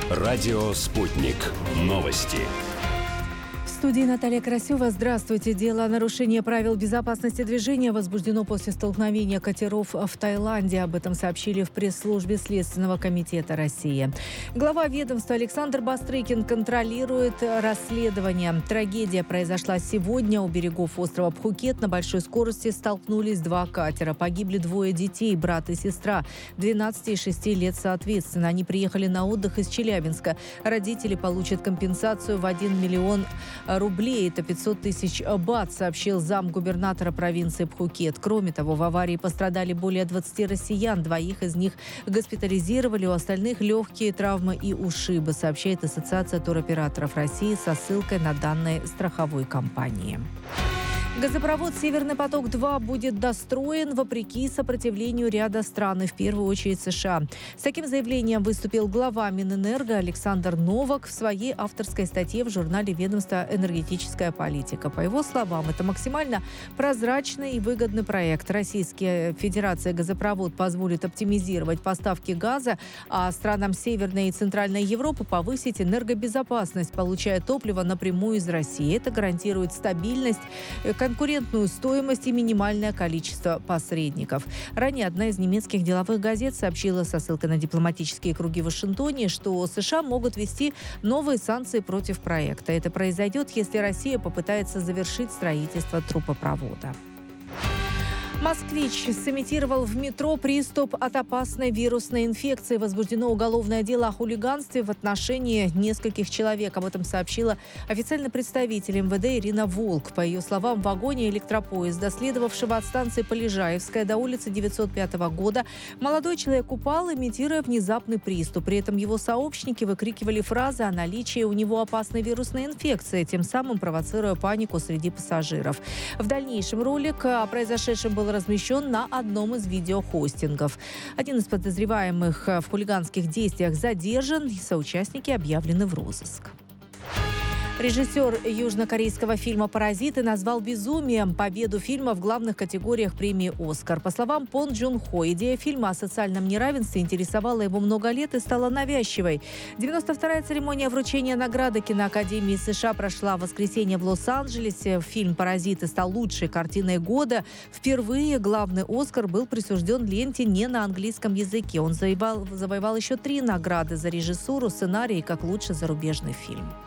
Радио «Спутник». Новости. В студии Наталья Красева. Здравствуйте. Дело о нарушении правил безопасности движения возбуждено после столкновения катеров в Таиланде. Об этом сообщили в пресс-службе Следственного комитета России. Глава ведомства Александр Бастрыкин контролирует расследование. Трагедия произошла сегодня у берегов острова Пхукет. На большой скорости столкнулись два катера. Погибли двое детей, брат и сестра, 12 и 6 лет соответственно. Они приехали на отдых из Челябинска. Родители получат компенсацию в 1 миллион рублей. Это 500 тысяч бат, сообщил замгубернатора провинции Пхукет. Кроме того, в аварии пострадали более 20 россиян. Двоих из них госпитализировали, у остальных легкие травмы и ушибы, сообщает Ассоциация туроператоров России со ссылкой на данные страховой компании. Газопровод «Северный поток-2» будет достроен вопреки сопротивлению ряда стран, и в первую очередь США. С таким заявлением выступил глава Минэнерго Александр Новак в своей авторской статье в журнале ведомства «Энергетическая политика». По его словам, это максимально прозрачный и выгодный проект. Российская Федерация газопровод позволит оптимизировать поставки газа, а странам Северной и Центральной Европы повысить энергобезопасность, получая топливо напрямую из России. Это гарантирует стабильность, конкурентную стоимость и минимальное количество посредников. Ранее одна из немецких деловых газет сообщила со ссылкой на дипломатические круги в Вашингтоне, что США могут ввести новые санкции против проекта. Это произойдет, если Россия попытается завершить строительство трубопровода. Москвич сымитировал в метро приступ от опасной вирусной инфекции. Возбуждено уголовное дело о хулиганстве в отношении нескольких человек. Об этом сообщила официальный представитель МВД Ирина Волк. По ее словам, в вагоне электропоезда, следовавшего от станции Полежаевская до улицы 905 года, молодой человек упал, имитируя внезапный приступ. При этом его сообщники выкрикивали фразы о наличии у него опасной вирусной инфекции, тем самым провоцируя панику среди пассажиров. В дальнейшем ролик о произошедшем был размещен на одном из видеохостингов. Один из подозреваемых в хулиганских действиях задержан, и соучастники объявлены в розыск. Режиссер южнокорейского фильма «Паразиты» назвал безумием победу фильма в главных категориях премии «Оскар». По словам Пон Джун Хо, идея фильма о социальном неравенстве интересовала его много лет и стала навязчивой. 92-я церемония вручения награды киноакадемии США прошла в воскресенье в Лос-Анджелесе. Фильм «Паразиты» стал лучшей картиной года. Впервые главный «Оскар» был присужден ленте не на английском языке. Он завоевал еще 3 награды за режиссуру, сценарий и как лучший зарубежный фильм.